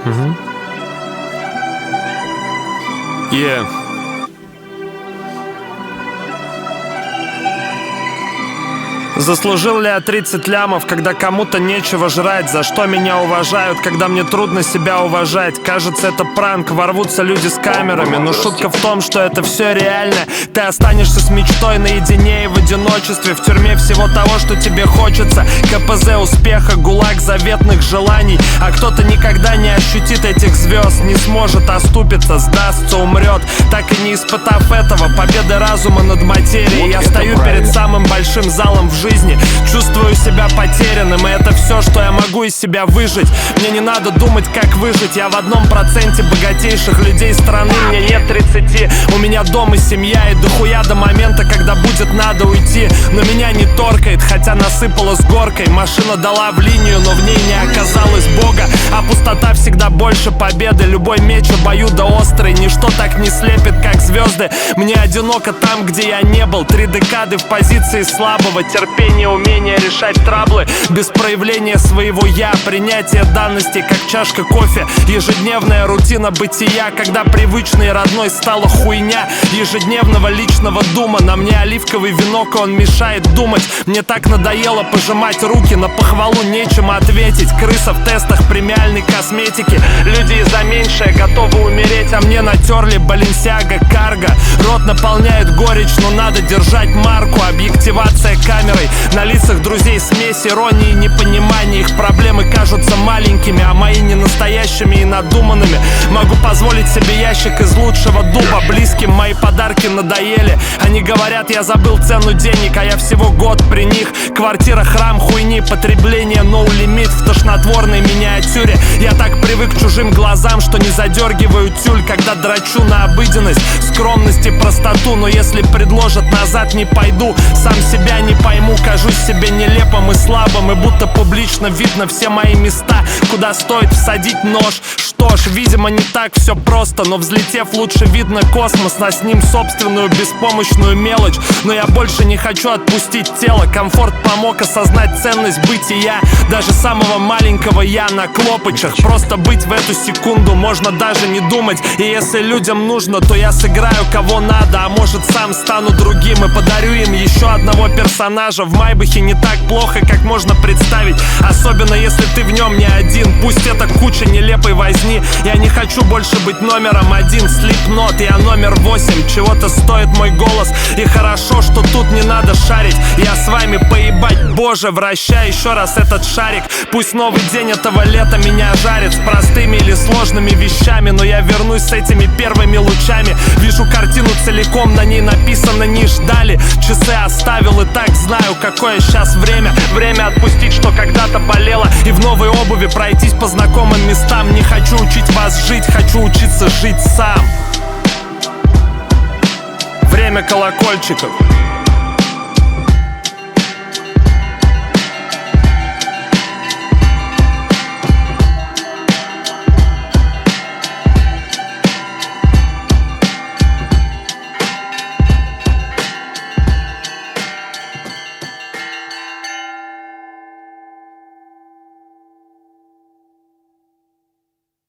Yeah. Заслужил ли я 30 лямов, когда кому-то нечего жрать? За что меня уважают, когда мне трудно себя уважать? Кажется, это пранк, ворвутся люди с камерами. Но шутка в том, что это все реально. Ты останешься с мечтой наедине и в одиночестве. В тюрьме всего того, что тебе хочется. КПЗ успеха, ГУЛАГ заветных желаний. А кто-то никогда не ощутит этих звезд, не сможет оступиться, сдастся, умрет, так и не испытав этого. Победы разума над материей. Я стою перед самым большим залом в жизни. Чувствую себя потерянным, и это все, что я могу из себя выжить. Мне не надо думать, как выжить. Я в 1% богатейших людей страны. Мне нет 30, у меня дом и семья. И дохуя до момента, когда будет надо уйти. Но меня не торкает, хотя насыпала с горкой. Машина дала в линию, но в ней не оказалось Бога. А пустота всегда больше победы. Любой меч обоюдоострый, ничто так не слепит, как звезды. Мне одиноко там, где я не был. 3 декады в позиции слабого. Терпение, умение решать траблы без проявления своего «я». Принятие данностей, как чашка кофе. Ежедневная рутина бытия, когда привычной и родной стала хуйня ежедневного личного дума. На мне оливковый венок, и он мешает думать. Мне так надоело пожимать руки, на похвалу нечем ответить. Крыса в тестах премиальной косметики. Люди и за меньшее готовы умереть, а мне натерли Balenciaga Cargo. Рот наполняет горечь, но надо держать марку. Объективация камерой. На лицах друзей смесь иронии и непонимания. Их проблемы кажутся маленькими, а мои не настоящими и надуманными. Могу позволить себе ящик из лучшего дуба. Близким мои подарки надоели. Они говорят, я забыл цену денег, а я всего год при них. Квартира, храм хуйни, потребление no limit в тошнотворной миниатюре. Я так привык к чужим глазам, что не задергиваю тюль, когда дрочу на обыденность, скромность и простоту. Но если предложат, назад не пойду. Сам себя не пойму, кажусь себе нелепым и слабым. И будто публично видно все мои места, куда стоит всадить нож. Что ж, видимо, не так все просто. Но взлетев, лучше видно космос, а с ним собственную беспомощную мелочь. Но я больше не хочу отпустить тело. Комфорт помог осознать ценность бытия. Даже самого маленького я на клопочах. Просто быть в эту секунду можно даже не думать. И если людям нужно, то я сыграю кого надо. А может, сам стану другим и подарю им еще одного персонажа. В Майбахе не так плохо, как можно представить. Особенно если ты в нем не один. Пусть это куча нелепой возни. Я не хочу больше быть номером 1. Slipknot, я номер 8. Чего-то стоит мой голос. И хорошо, что тут не надо шарить. Я с вами поебать, боже, вращай еще раз этот шарик. Пусть новый день этого лета меня жарит с простыми или сложными вещами. Но я вернусь с этими первыми лучами. Вижу картину целиком, на ней написано «не ждали». Часы оставил и так знаю, какое сейчас время. Время отпустить, что когда-то болело, и в новой обуви пройтись по знакомым местам. Не хочу учить вас жить, хочу учиться жить сам. Время колокольчиков.